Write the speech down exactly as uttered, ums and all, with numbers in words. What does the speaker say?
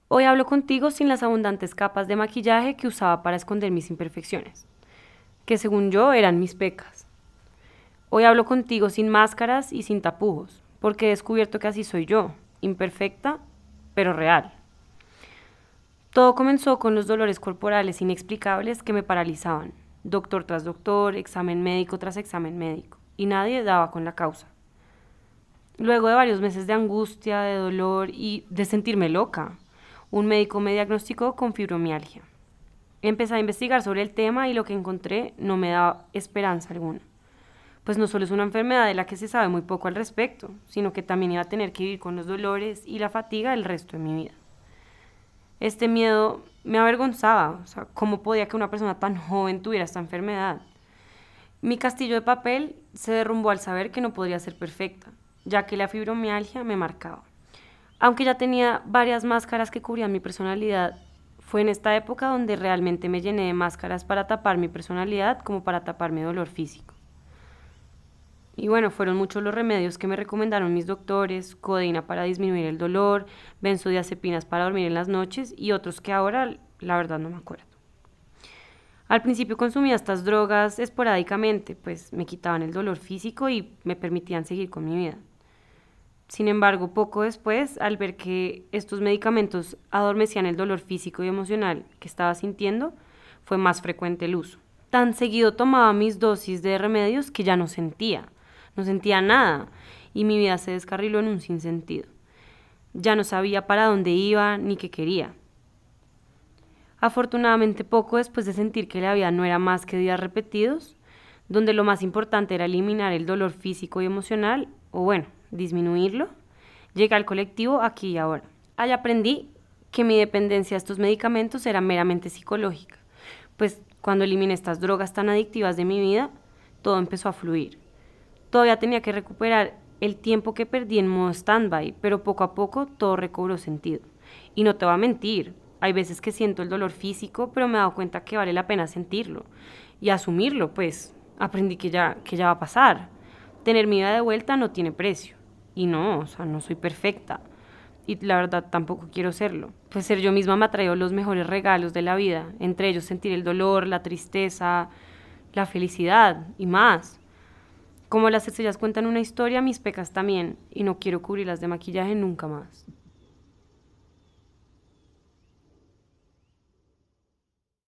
Hoy hablo contigo sin las abundantes capas de maquillaje que usaba para esconder mis imperfecciones, que según yo eran mis pecas. Hoy hablo contigo sin máscaras y sin tapujos, porque he descubierto que así soy yo, imperfecta, pero real. Todo comenzó con los dolores corporales inexplicables que me paralizaban, doctor tras doctor, examen médico tras examen médico, y nadie daba con la causa. Luego de varios meses de angustia, de dolor y de sentirme loca, un médico me diagnosticó con fibromialgia. Empecé a investigar sobre el tema y lo que encontré no me daba esperanza alguna. Pues no solo es una enfermedad de la que se sabe muy poco al respecto, sino que también iba a tener que vivir con los dolores y la fatiga el resto de mi vida. Este miedo me avergonzaba, o sea, ¿cómo podía que una persona tan joven tuviera esta enfermedad? Mi castillo de papel se derrumbó al saber que no podría ser perfecta, ya que la fibromialgia me marcaba. Aunque ya tenía varias máscaras que cubrían mi personalidad, fue en esta época donde realmente me llené de máscaras para tapar mi personalidad como para tapar mi dolor físico. Y bueno, fueron muchos los remedios que me recomendaron mis doctores: codeína para disminuir el dolor, benzodiazepinas para dormir en las noches y otros que ahora la verdad no me acuerdo. Al principio consumía estas drogas esporádicamente, pues me quitaban el dolor físico y me permitían seguir con mi vida. Sin embargo, poco después, al ver que estos medicamentos adormecían el dolor físico y emocional que estaba sintiendo, fue más frecuente el uso. Tan seguido tomaba mis dosis de remedios que ya no sentía, no sentía nada y mi vida se descarriló en un sinsentido. Ya no sabía para dónde iba ni qué quería. Afortunadamente, poco después de sentir que la vida no era más que días repetidos, donde lo más importante era eliminar el dolor físico y emocional, o bueno, disminuirlo, llegué al colectivo Aquí y Ahora. Allá aprendí que mi dependencia a estos medicamentos era meramente psicológica, pues cuando eliminé estas drogas tan adictivas de mi vida, todo empezó a fluir. Todavía tenía que recuperar el tiempo que perdí en modo stand-by, pero poco a poco todo recobró sentido. Y no te voy a mentir, hay veces que siento el dolor físico, pero me he dado cuenta que vale la pena sentirlo y asumirlo, pues aprendí que ya, que ya va a pasar. Tener mi vida de vuelta no tiene precio. Y no, o sea, no soy perfecta. Y la verdad tampoco quiero serlo. Pues ser yo misma me ha traído los mejores regalos de la vida, entre ellos sentir el dolor, la tristeza, la felicidad y más. Como las estrellas cuentan una historia, mis pecas también, y no quiero cubrirlas de maquillaje nunca más.